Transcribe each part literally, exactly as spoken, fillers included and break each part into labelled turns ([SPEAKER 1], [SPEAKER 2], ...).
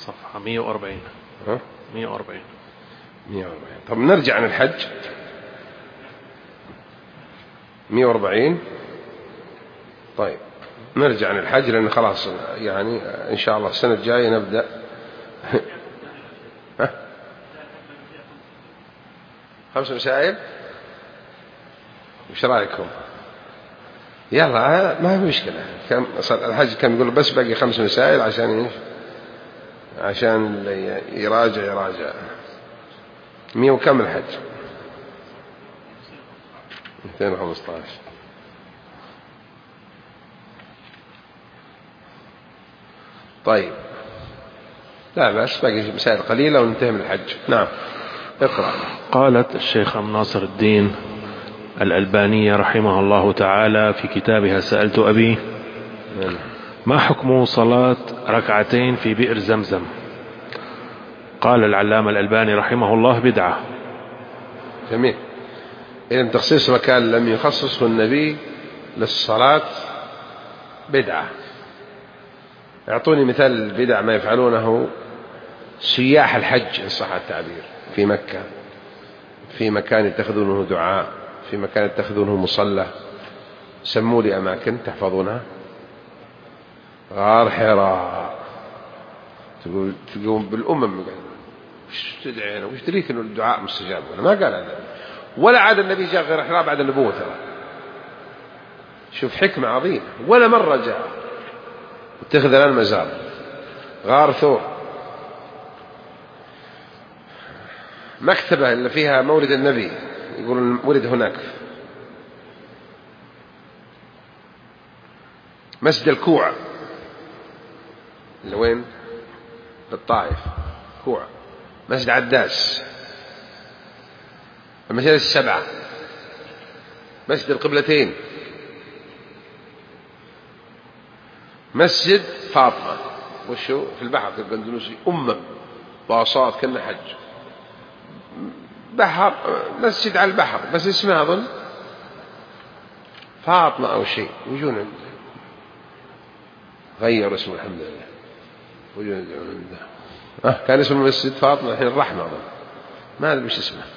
[SPEAKER 1] صفحة مئة وأربعين.
[SPEAKER 2] ها؟
[SPEAKER 1] مئة وأربعين.
[SPEAKER 2] مئة وأربعين. طب نرجع عن الحج. مئة وأربعين. طيب نرجع عن الحج لأن خلاص يعني إن شاء الله السنة الجاية نبدأ. ها؟ خمس مسائل. وش رأيكم؟ يلا ما في مشكلة. كم الحج كان يقول بس باقي خمس مسائل عشان إيش؟ عشان يراجع يراجع. مئة وكم الحج؟ مئتين وخمسة عشر. طيب لا بس باقي مسائل قليلة وننتهي من الحج. نعم اقرأ.
[SPEAKER 1] قالت الشيخ أم ناصر الدين الألبانية رحمه الله تعالى في كتابها سألت أبي ما حكم صلاة ركعتين في بئر زمزم؟ قال العلامة الألباني رحمه الله بدعة.
[SPEAKER 2] جميل. إذن تخصيص مكان لم يخصصه النبي للصلاة بدعة. اعطوني مثال البدع ما يفعلونه سياح الحج إن صح التعبير في مكة، في مكان يتخذونه دعاء، في مكان يتخذونه مصلى. سموا لي أماكن تحفظونها. غار حراء تقول تقوم بالأمم وش تدعينا وش تريك إنه الدعاء مستجاب؟ ولا ما قال هذا ولا عاد النبي جاء غير حراء بعد النبوة ترى. شوف حكمة عظيمة ولا مرة جاء اتخذ الآن مزار. غار ثور مكتبة اللي فيها مولد النبي يقولون ولد هناك. مسجد الكوع اللي وين بالطائف كوع. مسجد عداس. المسجد السبعة. مسجد القبلتين. مسجد فاطمة وشو في البحر في القندلوسي أمة باصات كنا حج بحر. مسجد على البحر بس اسمه أظن فاطمة أو شيء. ويجون غير اسمه الحمد لله. ويجون أه كان اسمه مسجد فاطمة الحين الرحمة أظن ما أدري وش اسمه.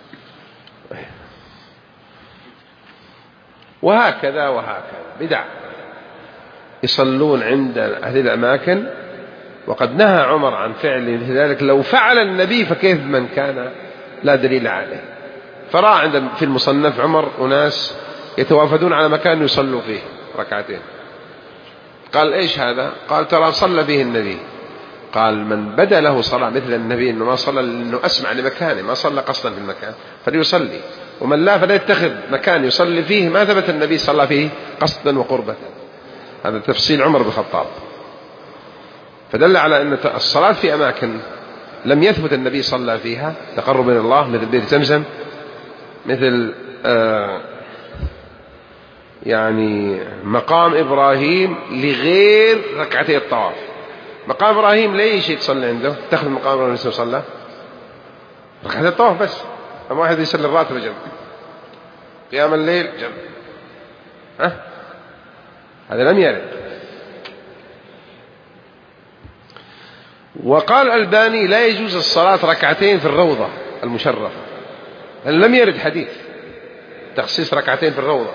[SPEAKER 2] وهكذا وهكذا بدع يصلون عند هذه الأماكن. وقد نهى عمر عن فعل ذلك لو فعل النبي فكيف من كان لا دليل عليه. فرأى عند في المصنف عمر أناس يتوافدون على مكان يصلوا فيه ركعتين. قال إيش هذا؟ قال ترى صلى به النبي. قال من بدا له صلاة مثل النبي إنه ما صلى لأنه أسمع لمكانه ما صلى قصدا في المكان فليصلي. ومن لا فلا يتخذ مكان يصلي فيه ما ثبت النبي صلى فيه قصدا وقربة. هذا تفصيل عمر بن الخطاب. فدل على أن الصلاة في أماكن لم يثبت النبي صلى فيها تقرب إلى الله مثل بئر زمزم مثل آه يعني مقام إبراهيم لغير ركعتي الطواف. مقام إبراهيم ليش يتصلى عنده؟ تأخذ مقام إبراهيم يصلى ركعتي الطواف بس. أما واحد يصلي الراتب جنب قيام الليل جنب ها هذا لم يرد. وقال الألباني لا يجوز الصلاة ركعتين في الروضة المشرفة لأن لم يرد حديث تخصيص ركعتين في الروضة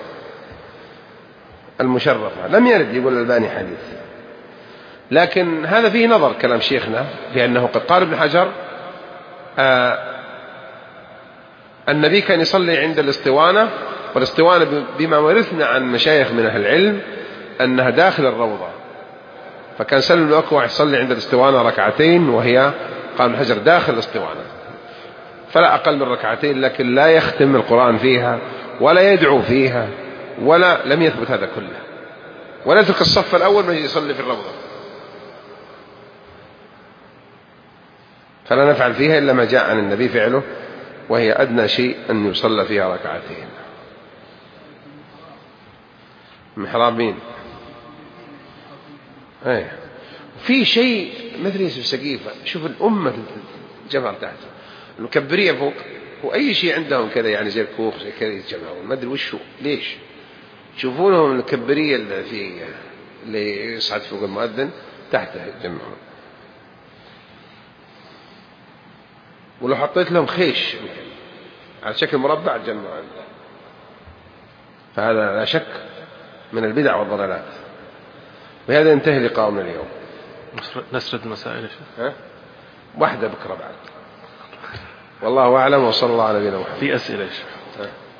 [SPEAKER 2] المشرفة لم يرد يقول الألباني حديث. لكن هذا فيه نظر كلام شيخنا لأنه قد قال ابن حجر آه النبي كان يصلي عند الاسطوانة والاسطوانة بما ورثنا عن مشايخ من أهل العلم أنها داخل الروضة. فكان سلم الأكوع يصلي عند الاسطوانة ركعتين وهي قال ابن حجر داخل الاسطوانة فلا أقل من ركعتين لكن لا يختم القرآن فيها ولا يدعو فيها ولا لم يثبت هذا كله. ولا يترك الصف الأول من يصلي في الروضة فلا نفعل فيها إلا ما جاء عن النبي فعله وهي أدنى شيء أن يصلى فيها ركعتين. محراب مين؟ ايه في شيء مثل يوسف سقيفة. شوف الأمة الجمع تحت المكبرية فوق وأي شيء عندهم كذا يعني زي الكوخ زي كذا يتجمعون ما أدري وش هو ليش. تشوفونهم الكبرية اللي في اللي يصعد فوق المؤذن تحته يتجمعون. ولو حطيت لهم خيش يمكن على شكل مربع تجمعوا عنده. فهذا لا شك من البدع والضلالات. بهذا ينتهي لقاؤنا اليوم.
[SPEAKER 1] نسرد مسائل
[SPEAKER 2] ها؟ واحدة بكرة بعد. والله أعلم، وصلى الله على نبينا محمد.
[SPEAKER 1] في أسئلة.